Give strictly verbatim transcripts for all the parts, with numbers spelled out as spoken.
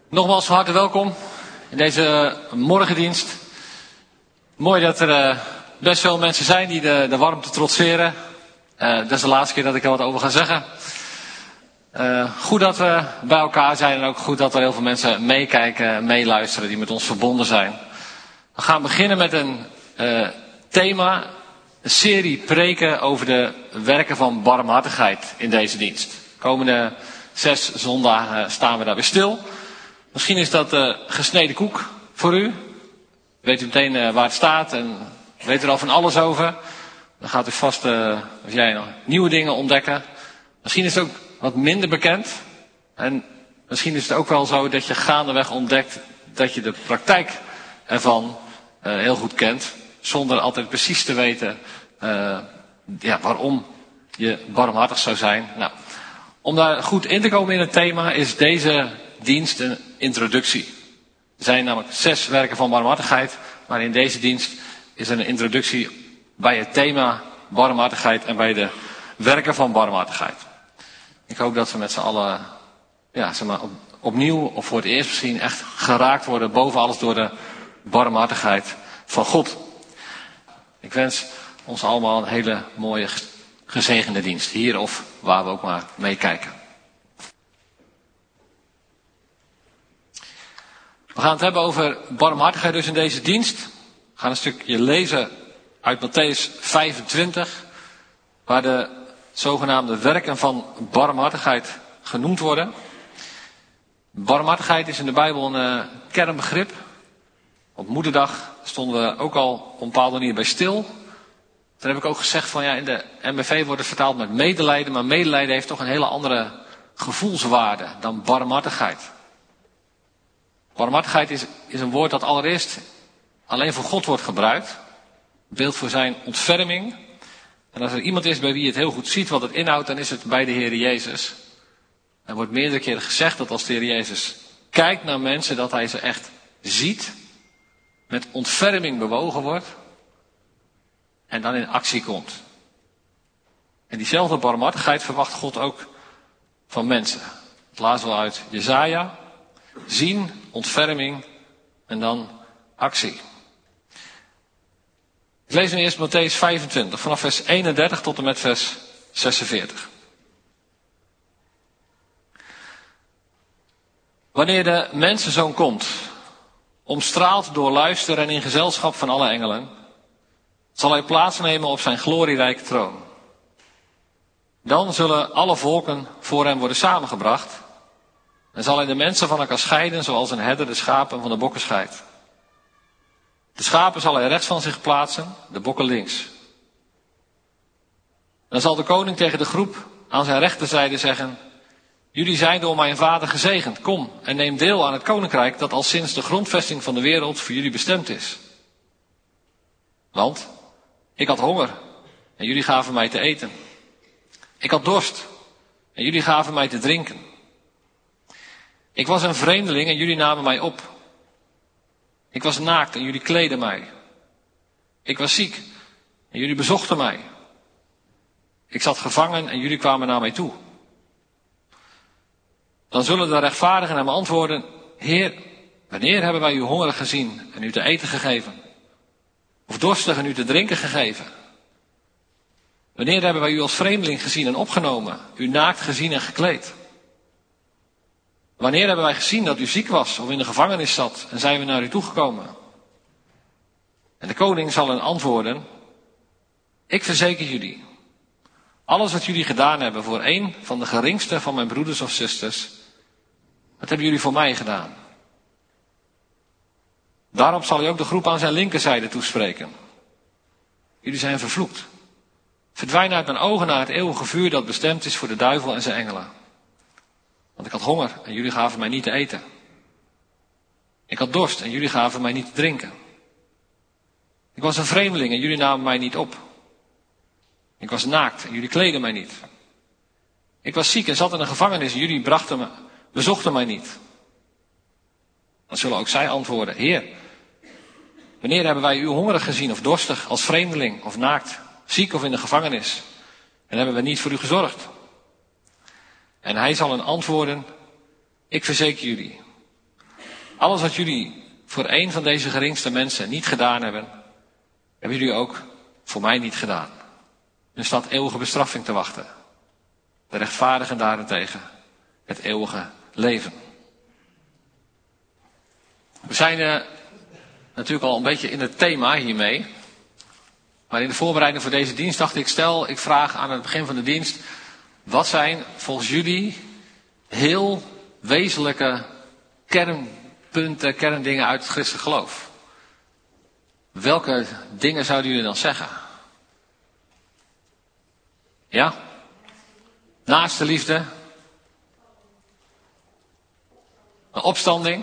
Nogmaals van harte welkom in deze morgendienst. Mooi dat er uh, best veel mensen zijn die de, de warmte trotseren. Uh, dat is de laatste keer dat ik er wat over ga zeggen. Uh, goed dat we bij elkaar zijn en ook goed dat er heel veel mensen meekijken, meeluisteren die met ons verbonden zijn. We gaan beginnen met een uh, thema, een serie preken over de werken van barmhartigheid in deze dienst. De komende zes zondagen staan we daarbij stil. Misschien is dat uh, gesneden koek voor u. Weet u meteen uh, waar het staat en weet er al van alles over. Dan gaat u vast, uh, als jij nog nieuwe dingen ontdekken. Misschien is het ook wat minder bekend. En misschien is het ook wel zo dat je gaandeweg ontdekt dat je de praktijk ervan uh, heel goed kent. Zonder altijd precies te weten uh, ja, waarom je barmhartig zou zijn. Nou, om daar goed in te komen in het thema is deze dienst een introductie. Er zijn namelijk zes werken van barmhartigheid, maar in deze dienst is er een introductie bij het thema barmhartigheid en bij de werken van barmhartigheid. Ik hoop dat we met z'n allen, ja, zeg maar, op, opnieuw of voor het eerst misschien echt geraakt worden boven alles door de barmhartigheid van God. Ik wens ons allemaal een hele mooie gezegende dienst, hier of waar we ook maar meekijken. We gaan het hebben over barmhartigheid dus in deze dienst. We gaan een stukje lezen uit Mattheüs vijfentwintig, waar de zogenaamde werken van barmhartigheid genoemd worden. Barmhartigheid is in de Bijbel een uh, kernbegrip. Op Moederdag stonden we ook al op een bepaalde manier bij stil. Toen heb ik ook gezegd van ja, in de M B V wordt het vertaald met medelijden, maar medelijden heeft toch een hele andere gevoelswaarde dan barmhartigheid. Barmhartigheid is, is een woord dat allereerst alleen voor God wordt gebruikt. Beeld voor zijn ontferming. En als er iemand is bij wie het heel goed ziet wat het inhoudt, dan is het bij de Heer Jezus. Er wordt meerdere keren gezegd dat als de Heer Jezus kijkt naar mensen, dat hij ze echt ziet, met ontferming bewogen wordt en dan in actie komt. En diezelfde barmhartigheid verwacht God ook van mensen. Het lazen we uit Jesaja. Zien, ontferming en dan actie. Ik lees nu eerst Mattheüs vijfentwintig, vanaf vers eenendertig tot en met vers zesenveertig. Wanneer de mensenzoon komt, omstraald door luister en in gezelschap van alle engelen, zal hij plaatsnemen op zijn glorierijke troon. Dan zullen alle volken voor hem worden samengebracht. En zal hij de mensen van elkaar scheiden, zoals een herder de schapen van de bokken scheidt. De schapen zal hij rechts van zich plaatsen, de bokken links. Dan zal de koning tegen de groep aan zijn rechterzijde zeggen: jullie zijn door mijn vader gezegend. Kom en neem deel aan het koninkrijk dat al sinds de grondvesting van de wereld voor jullie bestemd is. Want ik had honger en jullie gaven mij te eten. Ik had dorst en jullie gaven mij te drinken. Ik was een vreemdeling en jullie namen mij op. Ik was naakt en jullie kleden mij. Ik was ziek en jullie bezochten mij. Ik zat gevangen en jullie kwamen naar mij toe. Dan zullen de rechtvaardigen hem antwoorden: Heer, wanneer hebben wij u hongerig gezien en u te eten gegeven? Of dorstig en u te drinken gegeven? Wanneer hebben wij u als vreemdeling gezien en opgenomen, u naakt gezien en gekleed? Wanneer hebben wij gezien dat u ziek was of in de gevangenis zat en zijn we naar u toegekomen? En de koning zal hen antwoorden: ik verzeker jullie, alles wat jullie gedaan hebben voor een van de geringste van mijn broeders of zusters, dat hebben jullie voor mij gedaan. Daarop zal hij ook de groep aan zijn linkerzijde toespreken: jullie zijn vervloekt. Verdwijn uit mijn ogen naar het eeuwige vuur dat bestemd is voor de duivel en zijn engelen. Want ik had honger en jullie gaven mij niet te eten. Ik had dorst en jullie gaven mij niet te drinken. Ik was een vreemdeling en jullie namen mij niet op. Ik was naakt en jullie kleden mij niet. Ik was ziek en zat in een gevangenis en jullie brachten me, bezochten mij niet. Dan zullen ook zij antwoorden: Heer, wanneer hebben wij u hongerig gezien of dorstig, als vreemdeling of naakt, ziek of in de gevangenis, en hebben we niet voor u gezorgd? En hij zal hen antwoorden: ik verzeker jullie, Alles wat jullie voor een van deze geringste mensen niet gedaan hebben, hebben jullie ook voor mij niet gedaan. Er staat eeuwige bestraffing te wachten. De rechtvaardigen daarentegen het eeuwige leven. We zijn uh, natuurlijk al een beetje in het thema hiermee. Maar in de voorbereiding voor deze dienst dacht ik, stel, ik vraag aan het begin van de dienst, wat zijn volgens jullie heel wezenlijke kernpunten, kerndingen uit het christelijk geloof? Welke dingen zouden jullie dan zeggen? Ja? Naaste liefde. Een opstanding.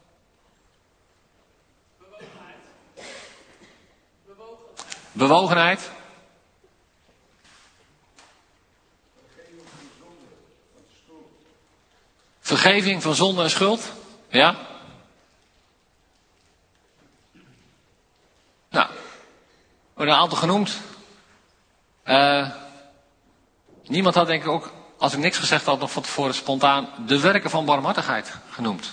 Bewogenheid. Vergeving van zonde en schuld. Ja? Nou, er worden een aantal genoemd. Uh, niemand had denk ik ook, als ik niks gezegd had, nog van tevoren spontaan de werken van barmhartigheid genoemd.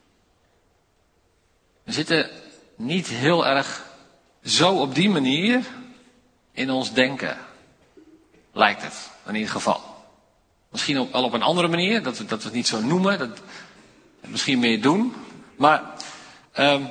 We zitten niet heel erg zo op die manier in ons denken, lijkt het in ieder geval. Misschien ook wel op een andere manier, dat we, dat we het niet zo noemen, dat we misschien meer doen. Maar uh,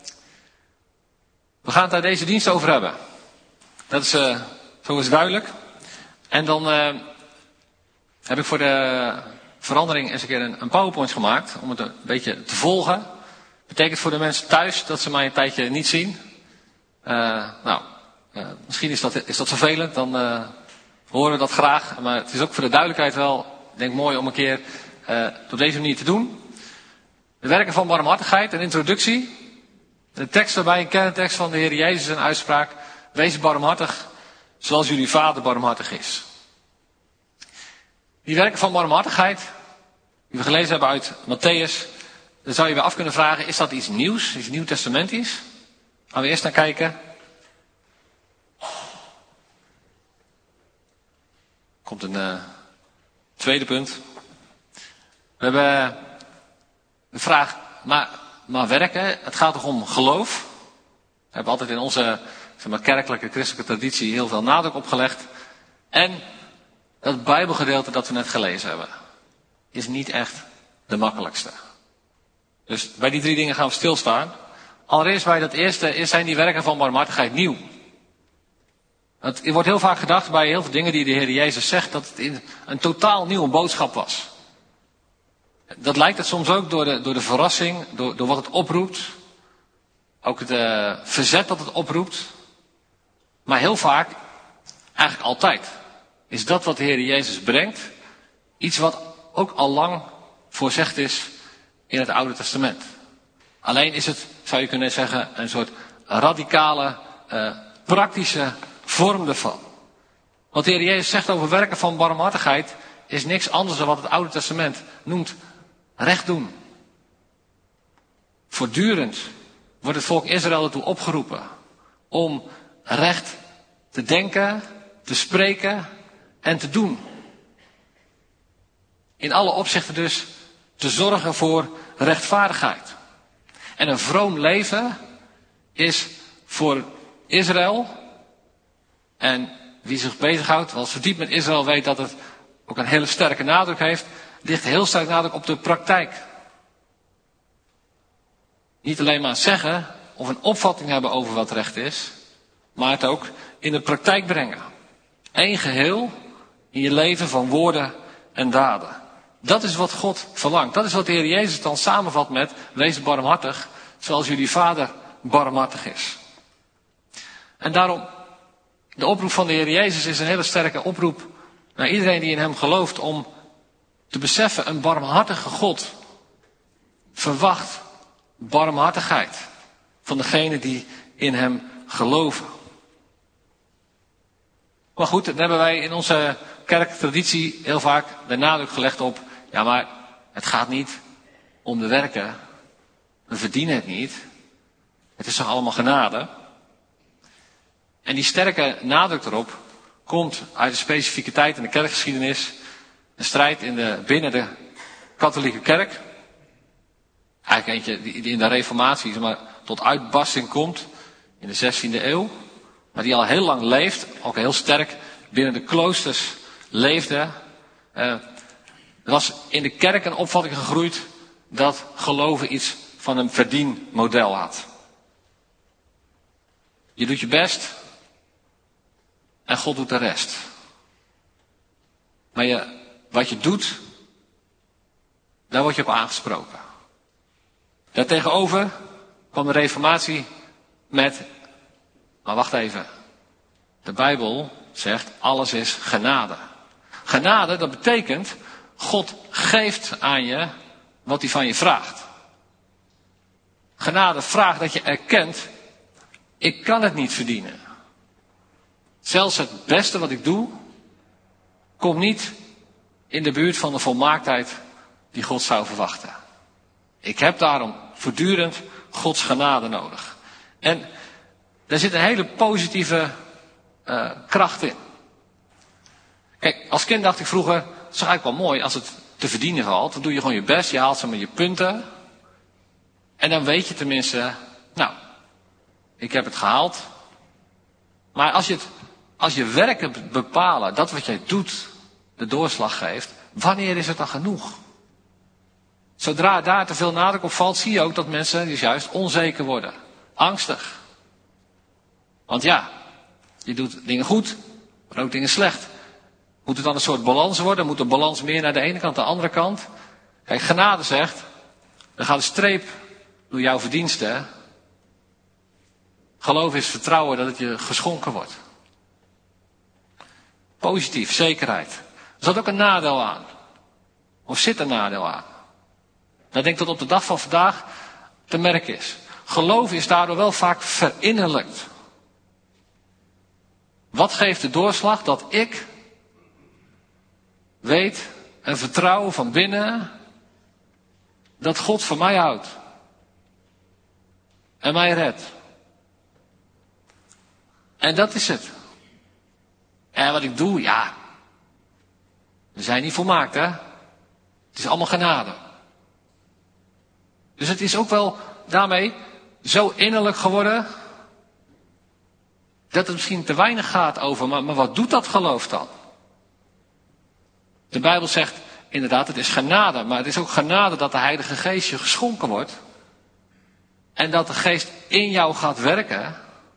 we gaan het daar deze dienst over hebben. Dat is, uh, zo is duidelijk. En dan uh, heb ik voor de verandering eens een keer een, een PowerPoint gemaakt, om het een beetje te volgen. Betekent voor de mensen thuis dat ze mij een tijdje niet zien. Uh, nou, uh, misschien is dat, is dat vervelend, dan uh, horen we dat graag. Maar het is ook voor de duidelijkheid wel, denk ik, mooi om een keer uh, op deze manier te doen. De werken van barmhartigheid, een introductie. De tekst daarbij, een kerntekst van de Heer Jezus, een uitspraak. Wees barmhartig, zoals jullie Vader barmhartig is. Die werken van barmhartigheid, die we gelezen hebben uit Matthäus, dan zou je weer af kunnen vragen, is dat iets nieuws, iets nieuwtestamentisch? Gaan we eerst naar kijken. Komt een uh, tweede punt. We hebben de vraag, maar, maar werken, het gaat toch om geloof? We hebben altijd in onze zeg maar, kerkelijke, christelijke traditie heel veel nadruk opgelegd. En dat Bijbelgedeelte dat we net gelezen hebben, is niet echt de makkelijkste. Dus bij die drie dingen gaan we stilstaan. Allereerst bij dat eerste zijn die werken van barmhartigheid nieuw. Het wordt heel vaak gedacht bij heel veel dingen die de Heer Jezus zegt, dat het een totaal nieuwe boodschap was. Dat lijkt het soms ook door de, door de verrassing, door, door wat het oproept. Ook het uh, verzet dat het oproept. Maar heel vaak, eigenlijk altijd, is dat wat de Heer Jezus brengt, iets wat ook al lang voorzegd is in het Oude Testament. Alleen is het, zou je kunnen zeggen, een soort radicale, uh, praktische vorm ervan. Wat de Heer Jezus zegt over werken van barmhartigheid is niks anders dan wat het Oude Testament noemt recht doen. Voortdurend wordt het volk Israël ertoe opgeroepen om recht te denken, te spreken en te doen. In alle opzichten dus te zorgen voor rechtvaardigheid. En een vroom leven is voor Israël, en wie zich bezighoudt, wel verdiept met Israël, weet dat het ook een hele sterke nadruk heeft, ligt heel sterk nadruk op de praktijk. Niet alleen maar zeggen of een opvatting hebben over wat recht is, maar het ook in de praktijk brengen. Eén geheel in je leven van woorden en daden. Dat is wat God verlangt. Dat is wat de Heer Jezus dan samenvat met, wees barmhartig, zoals jullie Vader barmhartig is. En daarom, de oproep van de Heer Jezus is een hele sterke oproep naar iedereen die in hem gelooft om te beseffen, een barmhartige God verwacht barmhartigheid van degenen die in hem geloven. Maar goed, dan hebben wij in onze kerktraditie heel vaak de nadruk gelegd op, ja maar het gaat niet om de werken, we verdienen het niet, het is toch allemaal genade. En die sterke nadruk erop komt uit de specifieke tijd in de kerkgeschiedenis, een strijd in de, binnen de katholieke kerk. Eigenlijk eigenlijk eentje die in de Reformatie maar tot uitbarsting komt in de zestiende eeuw. Maar die al heel lang leeft, ook heel sterk binnen de kloosters leefde. Uh, er was in de kerk een opvatting gegroeid dat geloven iets van een verdienmodel had. Je doet je best en God doet de rest. Maar je, wat je doet, daar word je op aangesproken. Daartegenover kwam de Reformatie met, maar wacht even, de Bijbel zegt alles is genade. Genade, dat betekent, God geeft aan je wat hij van je vraagt. Genade vraagt dat je erkent, ik kan het niet verdienen. Zelfs het beste wat ik doe, komt niet in de buurt van de volmaaktheid die God zou verwachten. Ik heb daarom voortdurend Gods genade nodig. En daar zit een hele positieve uh, kracht in. Kijk, als kind dacht ik vroeger, het is eigenlijk wel mooi als het te verdienen valt. Dan doe je gewoon je best, je haalt zeg maar je punten. En dan weet je tenminste, nou, ik heb het gehaald. Maar als je, het, als je werk hebt bepalen, dat wat jij doet, de doorslag geeft, wanneer is het dan genoeg? Zodra daar te veel nadruk op valt, zie je ook dat mensen dus juist onzeker worden. Angstig. Want ja, je doet dingen goed, maar ook dingen slecht. Moet het dan een soort balans worden? Moet de balans meer naar de ene kant, de andere kant? Kijk, genade zegt, er gaat een streep door jouw verdiensten. Geloof is vertrouwen dat het je geschonken wordt. Positief, zekerheid. Er zat ook een nadeel aan. Of zit een nadeel aan? Dat denk ik tot op de dag van vandaag te merken is. Geloof is daardoor wel vaak verinnerlijkt. Wat geeft de doorslag? Dat ik weet en vertrouw van binnen dat God van mij houdt. En mij redt. En dat is het. En wat ik doe, ja. We zijn niet volmaakt, hè. Het is allemaal genade. Dus het is ook wel daarmee zo innerlijk geworden dat het misschien te weinig gaat over, maar, maar wat doet dat geloof dan? De Bijbel zegt inderdaad, het is genade, maar het is ook genade dat de Heilige Geest je geschonken wordt. En dat de Geest in jou gaat werken.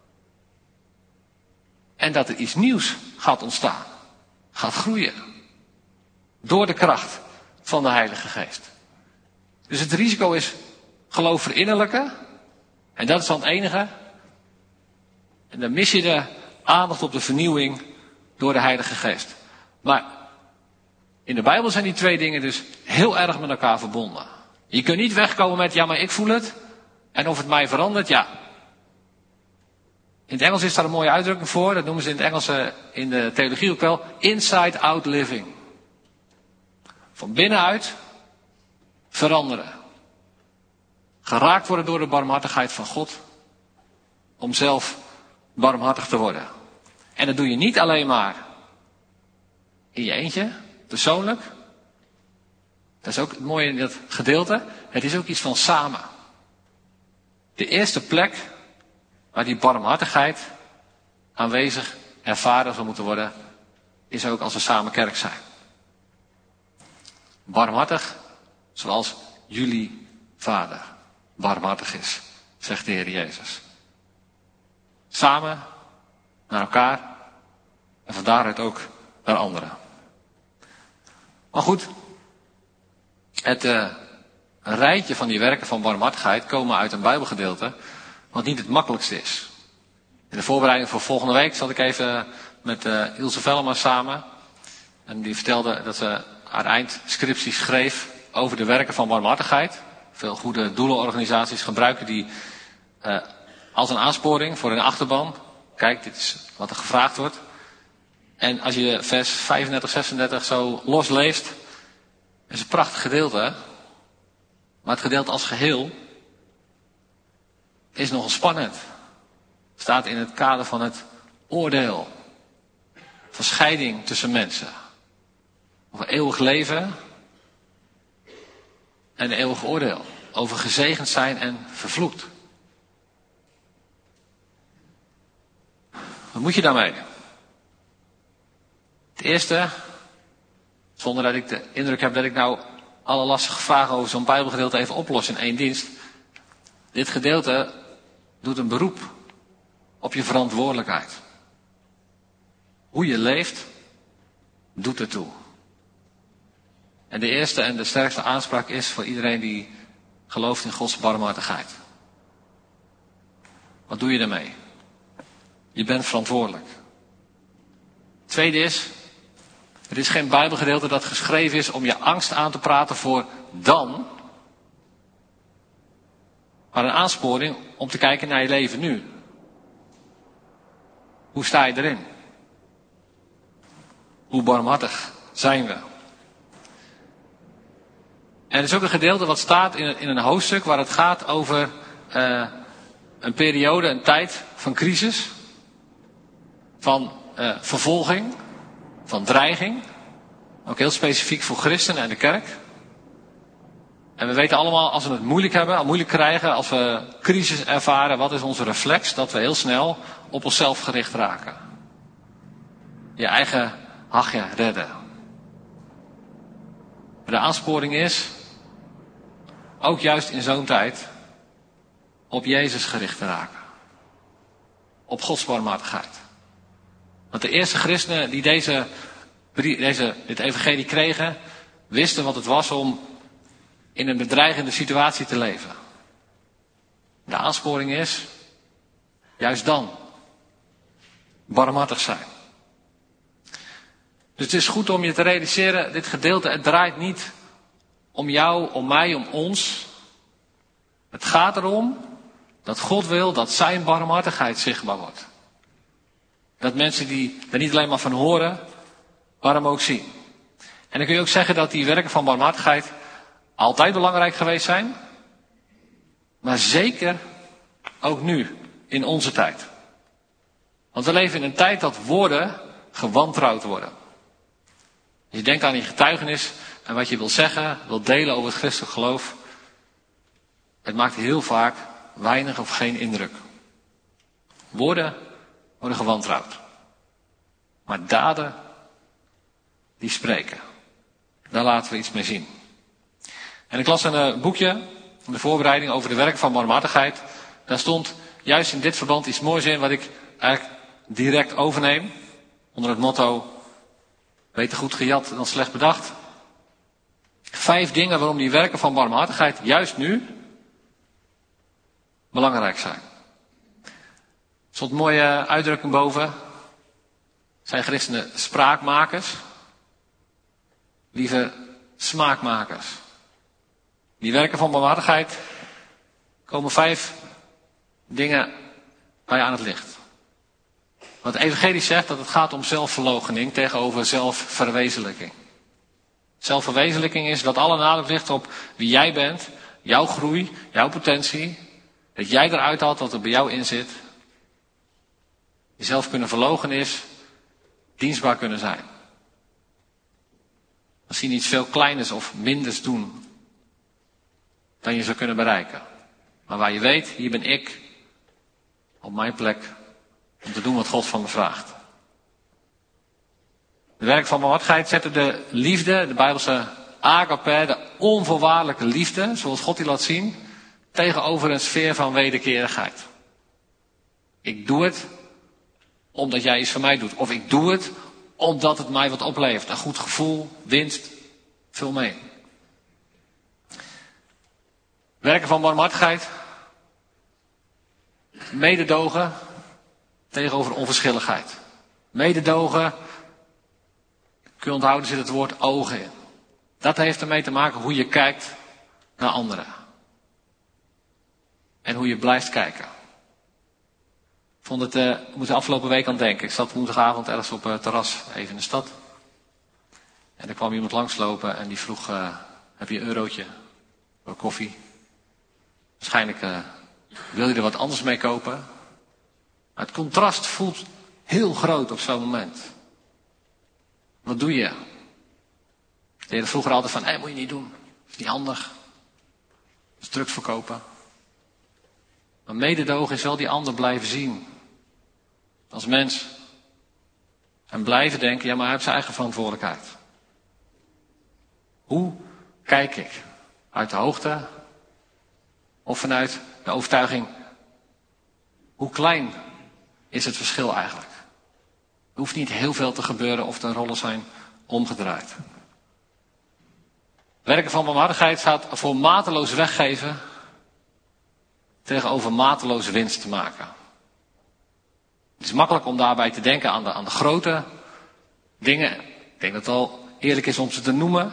En dat er iets nieuws gaat ontstaan. Gaat groeien. Door de kracht van de Heilige Geest. Dus het risico is geloof verinnerlijken. En dat is dan het enige. En dan mis je de aandacht op de vernieuwing door de Heilige Geest. Maar in de Bijbel zijn die twee dingen dus heel erg met elkaar verbonden. Je kunt niet wegkomen met, ja maar ik voel het. En of het mij verandert, ja. In het Engels is daar een mooie uitdrukking voor. Dat noemen ze in het Engels in de theologie ook wel. Inside-out living. Van binnenuit veranderen. Geraakt worden door de barmhartigheid van God. Om zelf barmhartig te worden. En dat doe je niet alleen maar in je eentje, persoonlijk. Dat is ook het mooie in dat gedeelte. Het is ook iets van samen. De eerste plek waar die barmhartigheid aanwezig ervaren zal moeten worden, is ook als we samen kerk zijn. Barmhartig, zoals jullie Vader barmhartig is, zegt de Heer Jezus. Samen naar elkaar en van daaruit ook naar anderen. Maar goed, het uh, rijtje van die werken van barmhartigheid komen uit een Bijbelgedeelte wat niet het makkelijkste is. In de voorbereiding voor volgende week zat ik even met uh, Ilse Vellema samen. En die vertelde dat ze haar eindscriptie schreef over de werken van barmhartigheid. Veel goede doelenorganisaties gebruiken die uh, als een aansporing voor hun achterban. Kijk, dit is wat er gevraagd wordt. En als je vers vijfendertig, zesendertig zo losleest, is een prachtig gedeelte. Hè? Maar het gedeelte als geheel is nogal spannend. Het staat in het kader van het oordeel. Van scheiding tussen mensen. Over eeuwig leven en een eeuwig oordeel. over gezegend zijn en vervloekt. Wat moet je daarmee? Het eerste, zonder dat ik de indruk heb dat ik nou alle lastige vragen over zo'n Bijbelgedeelte even oplos in één dienst. Dit gedeelte doet een beroep op je verantwoordelijkheid. Hoe je leeft, doet ertoe. En de eerste en de sterkste aanspraak is voor iedereen die gelooft in Gods barmhartigheid. Wat doe je daarmee? Je bent verantwoordelijk. Het tweede is, het is geen Bijbelgedeelte dat geschreven is om je angst aan te praten voor dan, maar een aansporing om te kijken naar je leven nu. Hoe sta je erin? Hoe barmhartig zijn we? En er is ook een gedeelte wat staat in een, in een hoofdstuk waar het gaat over uh, een periode, een tijd van crisis, van uh, vervolging, van dreiging. Ook heel specifiek voor christenen en de kerk. En we weten allemaal, als we het moeilijk hebben, al moeilijk krijgen, als we crisis ervaren, wat is onze reflex? Dat we heel snel op onszelf gericht raken. Je eigen hachje redden. Maar de aansporing is, ook juist in zo'n tijd, op Jezus gericht te raken. Op Gods barmhartigheid. Want de eerste christenen die deze, deze, dit evangelie kregen, wisten wat het was om in een bedreigende situatie te leven. De aansporing is, juist dan, barmhartig zijn. Dus het is goed om je te realiseren, dit gedeelte, het draait niet om jou, om mij, om ons. Het gaat erom dat God wil dat zijn barmhartigheid zichtbaar wordt. Dat mensen die er niet alleen maar van horen, maar hem ook zien. En dan kun je ook zeggen dat die werken van barmhartigheid altijd belangrijk geweest zijn. Maar zeker ook nu, in onze tijd. Want we leven in een tijd dat woorden gewantrouwd worden. Als je denkt aan je getuigenis en wat je wil zeggen, wil delen over het christelijk geloof. Het maakt heel vaak weinig of geen indruk. Woorden worden gewantrouwd. Maar daden, die spreken. Daar laten we iets mee zien. En ik las een boekje, in de voorbereiding over de werken van barmhartigheid. Daar stond juist in dit verband iets moois in wat ik eigenlijk direct overneem. Onder het motto, beter goed gejat dan slecht bedacht. Vijf dingen waarom die werken van barmhartigheid juist nu belangrijk zijn. Er stond een mooie uitdrukking boven. Zijn christenen spraakmakers? Lieve smaakmakers. Die werken van barmhartigheid komen vijf dingen bij aan het licht. Want het evangelie zegt dat het gaat om zelfverloochening tegenover zelfverwezenlijking. Zelfverwezenlijking is dat alle nadruk ligt op wie jij bent, jouw groei, jouw potentie. Dat jij eruit haalt wat er bij jou in zit. Jezelf kunnen verloochenen is dienstbaar kunnen zijn. Misschien iets veel kleiners of minders doen dan je zou kunnen bereiken. Maar waar je weet, hier ben ik op mijn plek om te doen wat God van me vraagt. De werk van barmhartigheid zetten de liefde, de Bijbelse agape, de onvoorwaardelijke liefde, zoals God die laat zien, tegenover een sfeer van wederkerigheid. Ik doe het omdat jij iets voor mij doet. Of ik doe het omdat het mij wat oplevert. Een goed gevoel, winst, vul mee. Werken van barmhartigheid. Mededogen tegenover onverschilligheid. Mededogen, kun je onthouden, zit het woord ogen in. Dat heeft ermee te maken hoe je kijkt naar anderen. En hoe je blijft kijken. Ik vond het, uh, ik moest de afgelopen week aan denken. Ik zat woensdagavond ergens op het terras, even in de stad. En er kwam iemand langslopen en die vroeg, uh, heb je een eurotje voor koffie? Waarschijnlijk uh, wil je er wat anders mee kopen. Maar het contrast voelt heel groot op zo'n moment. Wat doe je? Ze deden vroeger altijd van, hé, hey, moet je niet doen. Dat is niet handig. Dat als drugs verkopen. Maar mededogen is wel die ander blijven zien. Als mens. En blijven denken, ja maar hij heeft zijn eigen verantwoordelijkheid. Hoe kijk ik? Uit de hoogte? Of vanuit de overtuiging? Hoe klein is het verschil eigenlijk? Er hoeft niet heel veel te gebeuren of de rollen zijn omgedraaid. Werken van barmhartigheid staat voor mateloos weggeven tegenover mateloos winst te maken. Het is makkelijk om daarbij te denken aan de, aan de grote dingen. Ik denk dat het wel eerlijk is om ze te noemen.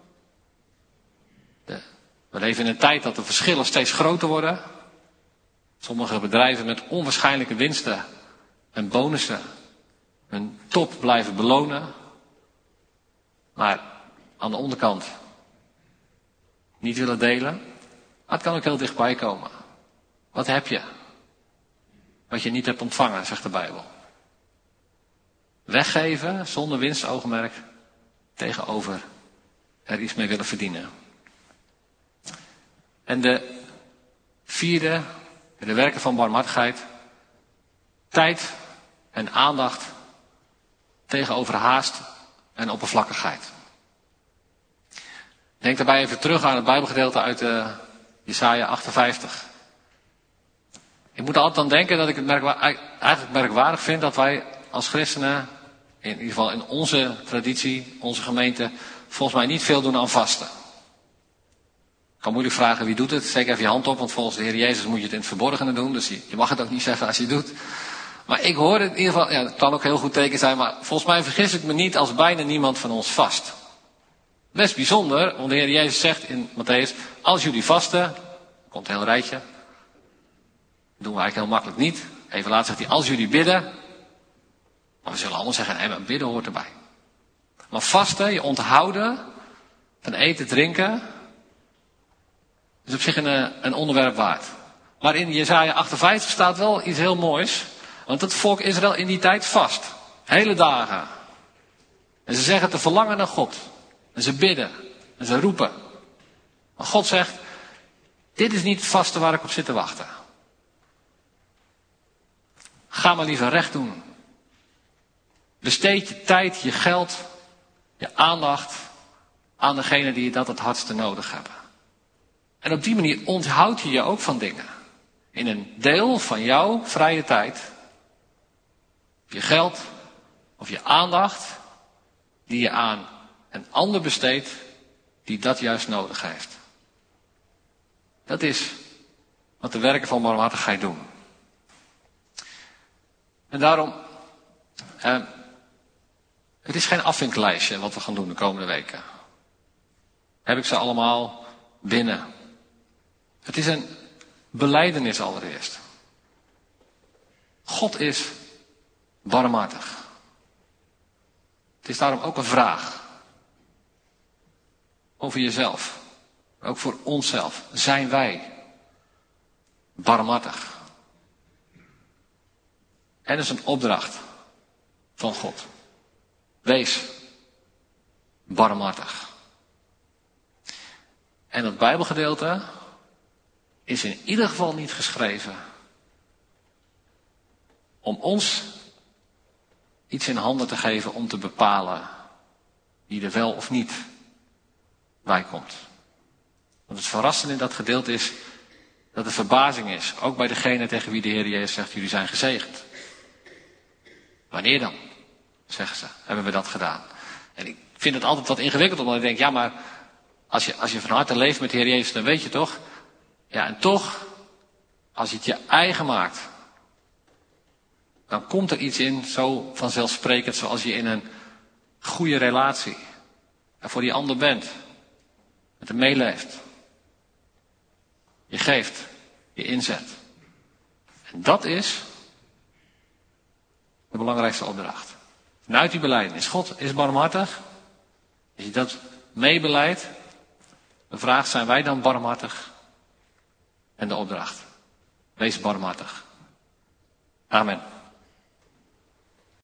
De, we leven in een tijd dat de verschillen steeds groter worden. Sommige bedrijven met onwaarschijnlijke winsten en bonussen hun top blijven belonen. Maar aan de onderkant niet willen delen. Maar het kan ook heel dichtbij komen. Wat heb je? Wat je niet hebt ontvangen, zegt de Bijbel. Weggeven zonder winstoogmerk tegenover er iets mee willen verdienen. En de vierde, de werken van barmhartigheid. Tijd en aandacht tegenover haast en oppervlakkigheid. Denk daarbij even terug aan het Bijbelgedeelte uit uh, Jesaja achtenvijftig. Ik moet er altijd aan denken dat ik het merkwa- eigenlijk merkwaardig vind dat wij als christenen, in ieder geval in onze traditie, onze gemeente, volgens mij niet veel doen aan vasten. Ik kan moeilijk vragen wie doet het. Steek even je hand op, want volgens de Heer Jezus moet je het in het verborgene doen. Dus je, je mag het ook niet zeggen als je het doet. Maar ik hoor het in ieder geval, ja, het kan ook een heel goed teken zijn, maar volgens mij vergis ik me niet als bijna niemand van ons vast. Best bijzonder, want de Heer Jezus zegt in Matthäus, als jullie vasten, komt een heel rijtje, doen we eigenlijk heel makkelijk niet. Even later zegt hij, als jullie bidden, maar we zullen allemaal zeggen, nee, maar bidden hoort erbij. Maar vasten, je onthouden van eten, drinken, is op zich een, een onderwerp waard. Maar in Jesaja achtenvijftig staat wel iets heel moois, want het volk Israël in die tijd vast. Hele dagen. En ze zeggen te verlangen naar God. En ze bidden. En ze roepen. Maar God zegt, dit is niet het vasten waar ik op zit te wachten. Ga maar liever recht doen. Besteed je tijd, je geld, je aandacht aan degene die dat het hardste nodig hebben. En op die manier onthoud je je ook van dingen. In een deel van jouw vrije tijd, je geld of je aandacht, die je aan een ander besteedt die dat juist nodig heeft. Dat is wat de werken van barmhartigheid doen. En daarom, eh, het is geen afvinklijstje wat we gaan doen de komende weken. Heb ik ze allemaal binnen. Het is een belijdenis allereerst. God is barmhartig. Het is daarom ook een vraag. Over jezelf. Ook voor onszelf. Zijn wij barmhartig? En dat is een opdracht van God. Wees barmhartig. En dat Bijbelgedeelte is in ieder geval niet geschreven om ons iets in handen te geven om te bepalen wie er wel of niet bij komt. Want het verrassende in dat gedeelte is dat er verbazing is. Ook bij degene tegen wie de Heer Jezus zegt, jullie zijn gezegend. Wanneer dan? Zeggen ze, hebben we dat gedaan. En ik vind het altijd wat ingewikkeld, omdat ik denk, ja maar als je, als je van harte leeft met de Heer Jezus, dan weet je toch. Ja en toch, als je het je eigen maakt, dan komt er iets in, zo vanzelfsprekend zoals je in een goede relatie er voor die ander bent. Met hem meeleeft. Je geeft, je inzet. En dat is de belangrijkste opdracht. Vanuit die belijdenis. God is barmhartig. Als je dat meebeleidt, de vraag, zijn wij dan barmhartig? En de opdracht, wees barmhartig. Amen.